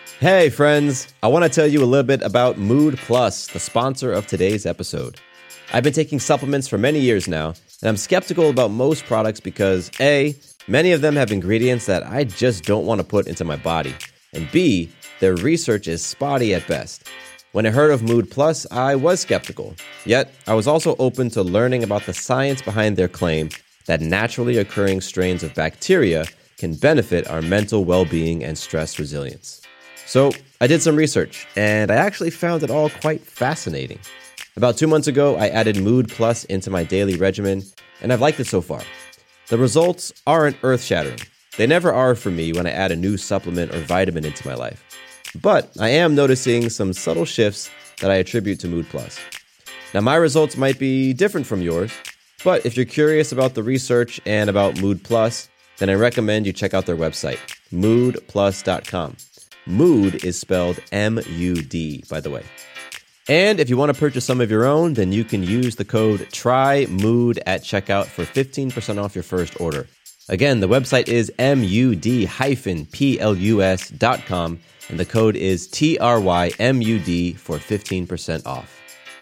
Hey friends, I want to tell you a little bit about Mood Plus, the sponsor of today's episode. I've been taking supplements for many years now, and I'm skeptical about most products because A, many of them have ingredients that I just don't want to put into my body, and B, their research is spotty at best. When I heard of Mood Plus, I was skeptical, yet I was also open to learning about the science behind their claim that naturally occurring strains of bacteria can benefit our mental well-being and stress resilience. So I did some research, and I actually found it all quite fascinating. About 2 months ago, I added Mood Plus into my daily regimen, and I've liked it so far. The results aren't earth-shattering. They never are for me when I add a new supplement or vitamin into my life. But I am noticing some subtle shifts that I attribute to Mood Plus. Now, my results might be different from yours, but if you're curious about the research and about Mood Plus, then I recommend you check out their website, moodplus.com. Mood is spelled M-U-D, by the way. And if you want to purchase some of your own, then you can use the code TRYMOOD at checkout for 15% off your first order. Again, the website is MUD-PLUS.com, and the code is TRYMUD for 15% off.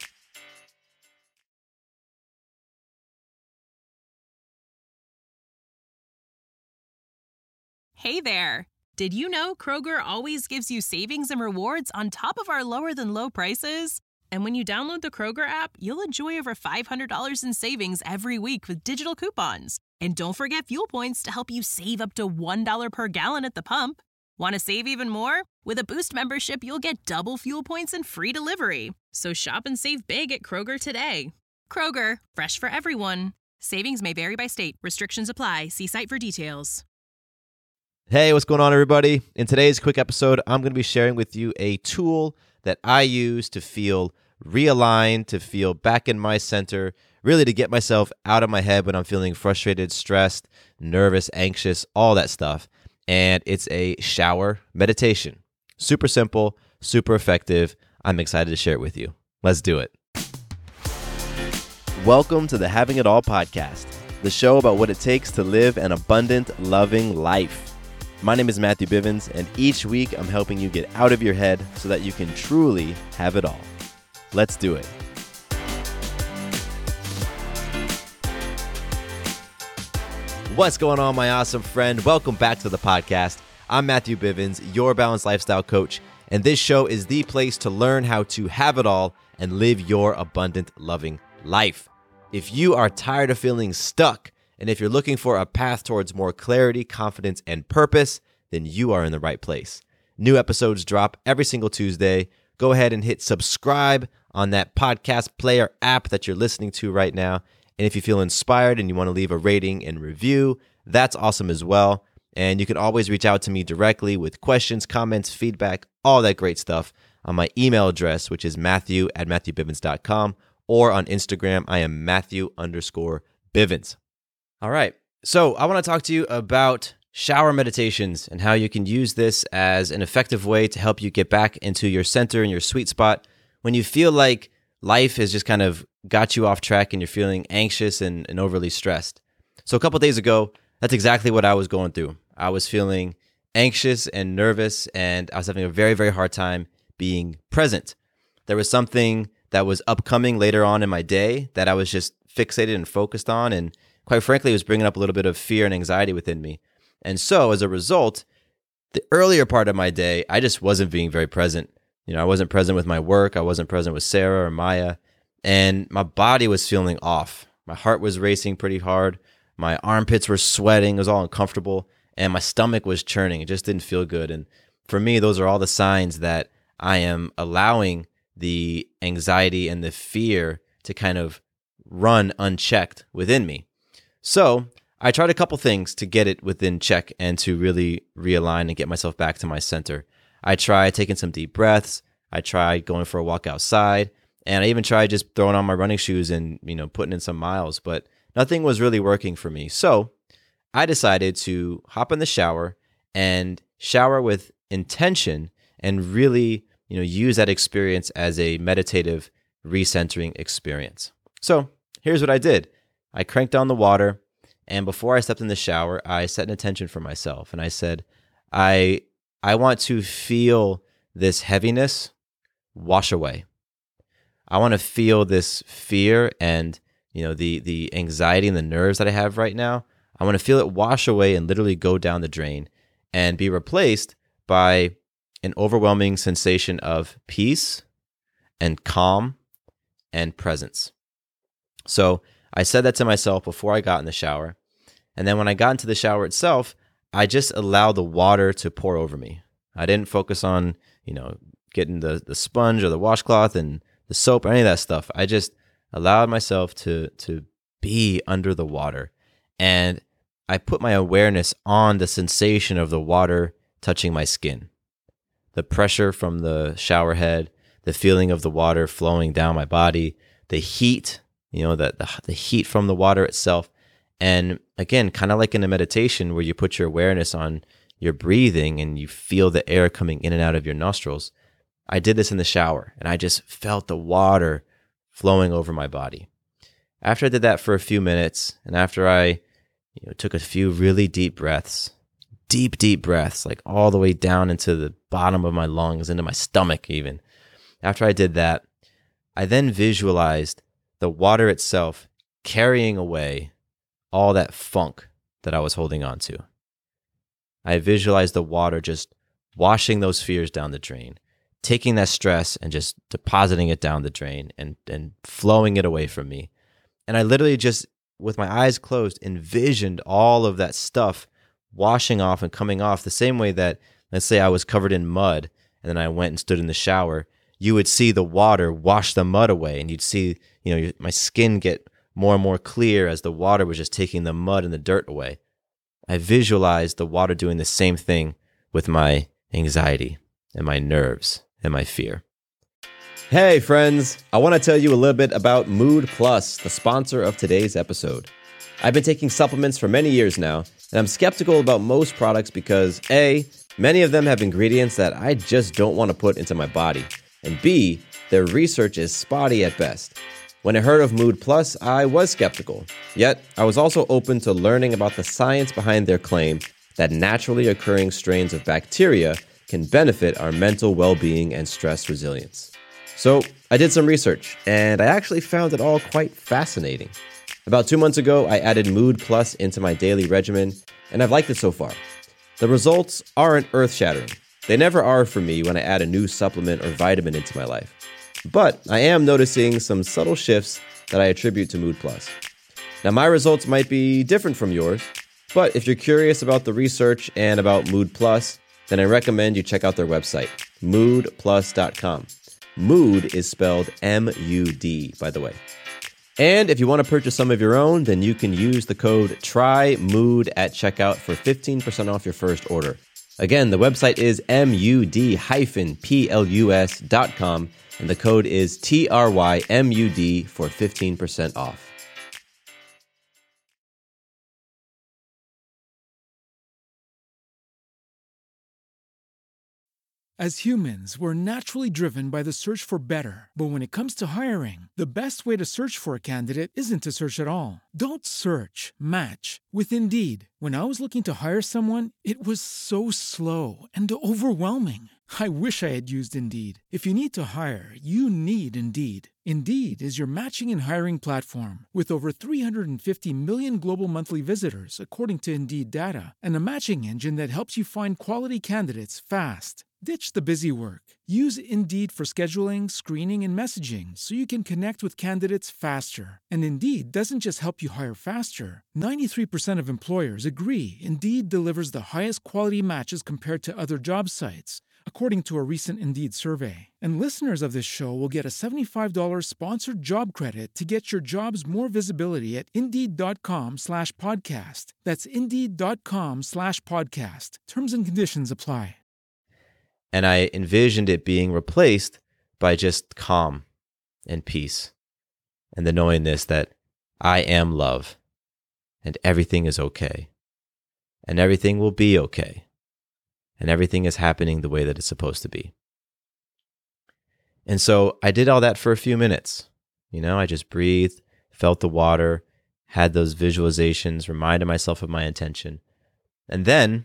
Hey there! Did you know Kroger always gives you savings and rewards on top of our lower-than-low prices? And when you download the Kroger app, you'll enjoy over $500 in savings every week with digital coupons. And don't forget fuel points to help you save up to $1 per gallon at the pump. Want to save even more? With a Boost membership, you'll get double fuel points and free delivery. So shop and save big at Kroger today. Kroger, fresh for everyone. Savings may vary by state. Restrictions apply. See site for details. Hey, what's going on, everybody? In today's quick episode, I'm going to be sharing with you a tool that I use to feel realigned, to feel back in my center, really to get myself out of my head when I'm feeling frustrated, stressed, nervous, anxious, all that stuff. And it's a shower meditation. Super simple, super effective. I'm excited to share it with you. Let's do it. Welcome to the Having It All podcast, the show about what it takes to live an abundant, loving life. My name is Matthew Bivens, and each week I'm helping you get out of your head so that you can truly have it all. Let's do it. What's going on, my awesome friend? Welcome back to the podcast. I'm Matthew Bivens, your balanced lifestyle coach, and this show is the place to learn how to have it all and live your abundant, loving life. If you are tired of feeling stuck, and if you're looking for a path towards more clarity, confidence, and purpose, then you are in the right place. New episodes drop every single Tuesday. Go ahead and hit subscribe on that podcast player app that you're listening to right now. And if you feel inspired and you want to leave a rating and review, that's awesome as well. And you can always reach out to me directly with questions, comments, feedback, all that great stuff on my email address, which is matthew@matthewbivens.com, or on Instagram, I am Matthew_Bivens. All right, so I want to talk to you about shower meditations and how you can use this as an effective way to help you get back into your center and your sweet spot when you feel like life has just kind of got you off track and you're feeling anxious and overly stressed. So a couple days ago, that's exactly what I was going through. I was feeling anxious and nervous, and I was having a very, very hard time being present. There was something that was upcoming later on in my day that I was just fixated and focused on, and quite frankly, it was bringing up a little bit of fear and anxiety within me. And so as a result, the earlier part of my day, I just wasn't being very present. I wasn't present with my work. I wasn't present with Sarah or Maya. And my body was feeling off. My heart was racing pretty hard. My armpits were sweating. It was all uncomfortable. And my stomach was churning. It just didn't feel good. And for me, those are all the signs that I am allowing the anxiety and the fear to kind of run unchecked within me. So I tried a couple things to get it within check and to really realign and get myself back to my center. I tried taking some deep breaths. I tried going for a walk outside. And I even tried just throwing on my running shoes and, putting in some miles. But nothing was really working for me. So I decided to hop in the shower and shower with intention and really, use that experience as a meditative recentering experience. So here's what I did. I cranked on the water, and before I stepped in the shower, I set an intention for myself. And I said, I I want to feel this heaviness wash away. I want to feel this fear and, the anxiety and the nerves that I have right now. I want to feel it wash away and literally go down the drain and be replaced by an overwhelming sensation of peace and calm and presence. So I said that to myself before I got in the shower. And then when I got into the shower itself, I just allowed the water to pour over me. I didn't focus on, getting the sponge or the washcloth and the soap or any of that stuff. I just allowed myself to be under the water. And I put my awareness on the sensation of the water touching my skin. The pressure from the shower head, the feeling of the water flowing down my body, the heat, the heat from the water itself. And again, kind of like in a meditation where you put your awareness on your breathing and you feel the air coming in and out of your nostrils. I did this in the shower and I just felt the water flowing over my body. After I did that for a few minutes and after I took a few really deep breaths, deep breaths, like all the way down into the bottom of my lungs, into my stomach even. After I did that, I then visualized the water itself carrying away all that funk that I was holding on to. I visualized the water just washing those fears down the drain, taking that stress and just depositing it down the drain and flowing it away from me. And I literally just, with my eyes closed, envisioned all of that stuff washing off and coming off the same way that, let's say I was covered in mud and then I went and stood in the shower. You would see the water wash the mud away and you'd see, my skin get more and more clear as the water was just taking the mud and the dirt away. I visualized the water doing the same thing with my anxiety and my nerves and my fear. Hey friends, I want to tell you a little bit about Mood Plus, the sponsor of today's episode. I've been taking supplements for many years now, and I'm skeptical about most products because A, many of them have ingredients that I just don't want to put into my body, and B, their research is spotty at best. When I heard of Mood Plus, I was skeptical. Yet, I was also open to learning about the science behind their claim that naturally occurring strains of bacteria can benefit our mental well-being and stress resilience. So, I did some research, and I actually found it all quite fascinating. About 2 months ago, I added Mood Plus into my daily regimen, and I've liked it so far. The results aren't earth-shattering. They never are for me when I add a new supplement or vitamin into my life. But I am noticing some subtle shifts that I attribute to Mood Plus. Now, my results might be different from yours, but if you're curious about the research and about Mood Plus, then I recommend you check out their website, moodplus.com. Mood is spelled M-U-D, by the way. And if you want to purchase some of your own, then you can use the code TRYMOOD at checkout for 15% off your first order. Again, the website is MUD-PLUS.com, and the code is TRYMUD for 15% off. As humans, we're naturally driven by the search for better. But when it comes to hiring, the best way to search for a candidate isn't to search at all. Don't search, match with Indeed. When I was looking to hire someone, it was so slow and overwhelming. I wish I had used Indeed. If you need to hire, you need Indeed. Indeed is your matching and hiring platform with over 350 million global monthly visitors, according to Indeed data, and a matching engine that helps you find quality candidates fast. Ditch the busy work. Use Indeed for scheduling, screening, and messaging so you can connect with candidates faster. And Indeed doesn't just help you hire faster. 93% of employers agree Indeed delivers the highest quality matches compared to other job sites, according to a recent Indeed survey. And listeners of this show will get a $75 sponsored job credit to get your jobs more visibility at Indeed.com/podcast. That's Indeed.com/podcast. Terms and conditions apply. And I envisioned it being replaced by just calm and peace and the knowingness that I am love and everything is okay and everything will be okay and everything is happening the way that it's supposed to be. And so I did all that for a few minutes. I just breathed, felt the water, had those visualizations, reminded myself of my intention. And then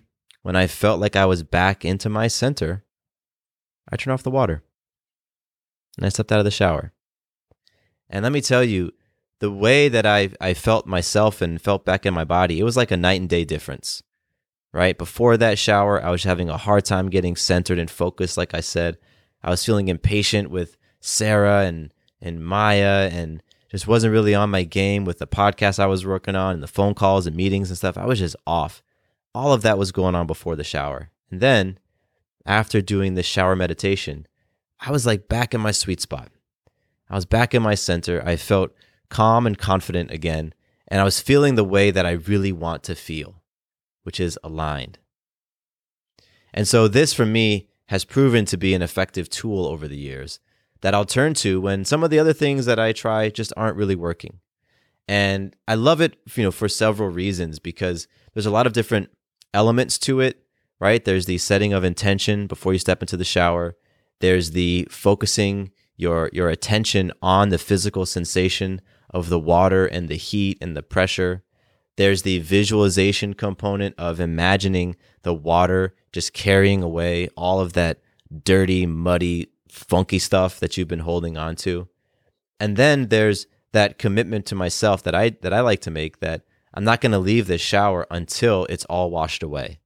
when I felt like I was back into my center, I turned off the water and I stepped out of the shower. And let me tell you, the way that I felt myself and felt back in my body, it was like a night and day difference, right? Before that shower, I was having a hard time getting centered and focused. Like I said, I was feeling impatient with Sarah and Maya, and just wasn't really on my game with the podcast I was working on and the phone calls and meetings and stuff. I was just off. All of that was going on before the shower. And then after doing the shower meditation, I was like back in my sweet spot. I was back in my center. I felt calm and confident again. And I was feeling the way that I really want to feel, which is aligned. And so this for me has proven to be an effective tool over the years that I'll turn to when some of the other things that I try just aren't really working. And I love it, for several reasons, because there's a lot of different elements to it, right? There's the setting of intention before you step into the shower. There's the focusing your attention on the physical sensation of the water and the heat and the pressure. There's the visualization component of imagining the water just carrying away all of that dirty, muddy, funky stuff that you've been holding on to. And then there's that commitment to myself that I like to make, that I'm not going to leave this shower until it's all washed away.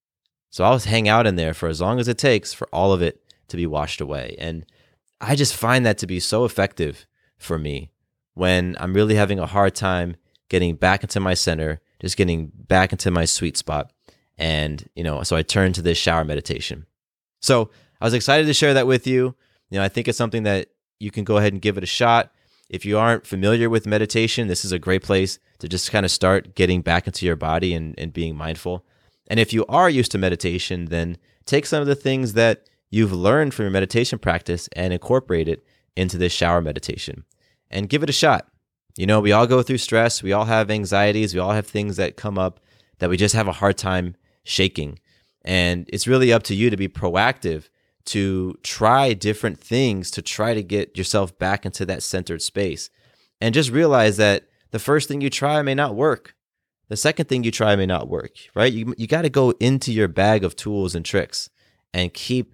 So I'll hang out in there for as long as it takes for all of it to be washed away. And I just find that to be so effective for me when I'm really having a hard time getting back into my center, just getting back into my sweet spot. And, so I turn to this shower meditation. So I was excited to share that with you. I think it's something that you can go ahead and give it a shot. If you aren't familiar with meditation, this is a great place to just kind of start getting back into your body and being mindful. And if you are used to meditation, then take some of the things that you've learned from your meditation practice and incorporate it into this shower meditation and give it a shot. We all go through stress. We all have anxieties. We all have things that come up that we just have a hard time shaking. And it's really up to you to be proactive, to try different things, to try to get yourself back into that centered space. And just realize that the first thing you try may not work. The second thing you try may not work, right? You got to go into your bag of tools and tricks and keep,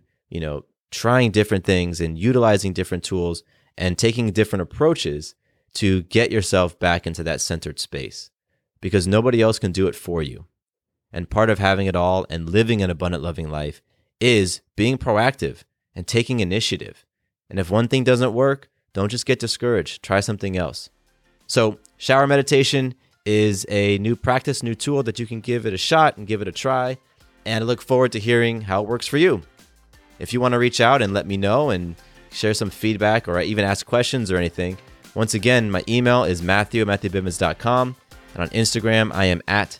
trying different things and utilizing different tools and taking different approaches to get yourself back into that centered space, because nobody else can do it for you. And part of having it all and living an abundant, loving life is being proactive and taking initiative. And if one thing doesn't work, don't just get discouraged. Try something else. So shower meditation is a new practice, new tool that you can give it a shot and give it a try. And I look forward to hearing how it works for you. If you want to reach out and let me know and share some feedback or even ask questions or anything, once again, my email is matthew@matthewbivens.com. And on Instagram, I am at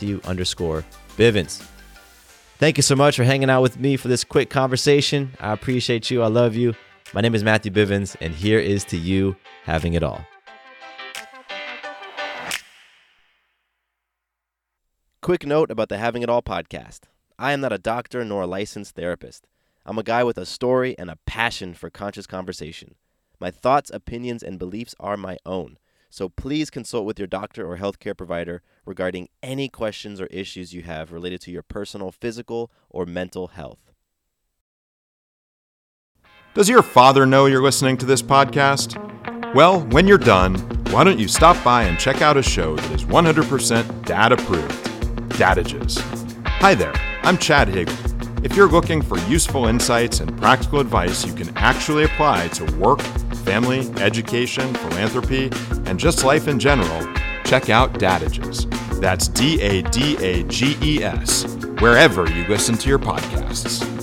Matthew_Bivens. Thank you so much for hanging out with me for this quick conversation. I appreciate you. I love you. My name is Matthew Bivens, and here is to you having it all. Quick note about the Having It All podcast. I am not a doctor nor a licensed therapist. I'm a guy with a story and a passion for conscious conversation. My thoughts, opinions, and beliefs are my own. So please consult with your doctor or healthcare provider regarding any questions or issues you have related to your personal, physical, or mental health. Does your father know you're listening to this podcast? Well, when you're done, why don't you stop by and check out a show that is 100% dad-approved, Dadages. Hi there, I'm Chad Hagel. If you're looking for useful insights and practical advice you can actually apply to work, family, education, philanthropy, and just life in general, check out Dadages. That's Dadages, wherever you listen to your podcasts.